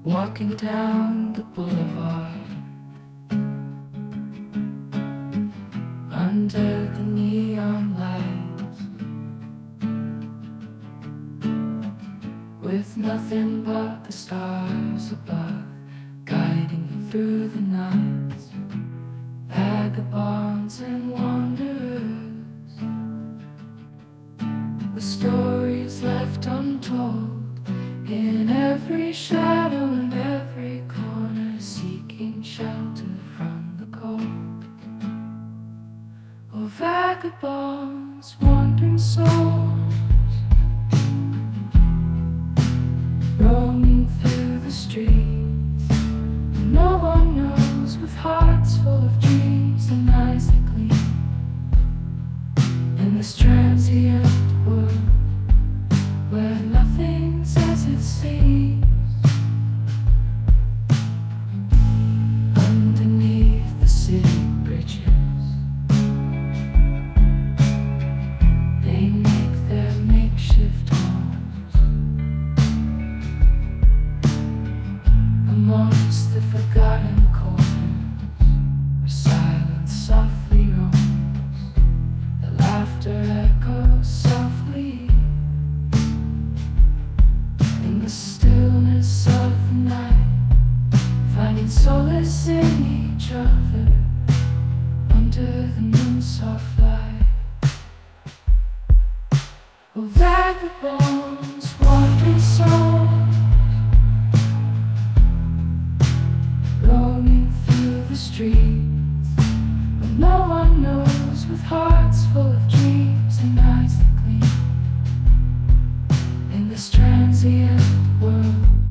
walking down the boulevard under the neon lights, with nothing but the stars above guiding you through the nights. Vagabonds and wanderers, with stories left untold, in every shadow and every corner, seeking shelter from the cold. Oh, vagabonds, wandering souls, roaming through the streets, no one knows, with hearts full of dreams and eyes that gleam in this transient world where nothing's as it seems. Underneath the city bridges, they make their makeshift homes amongst the forgotten corners where silence softly roams, the laughter echoes softly in the stillness of the night, finding solace in each other under the moon's soft light. Oh, vagabond,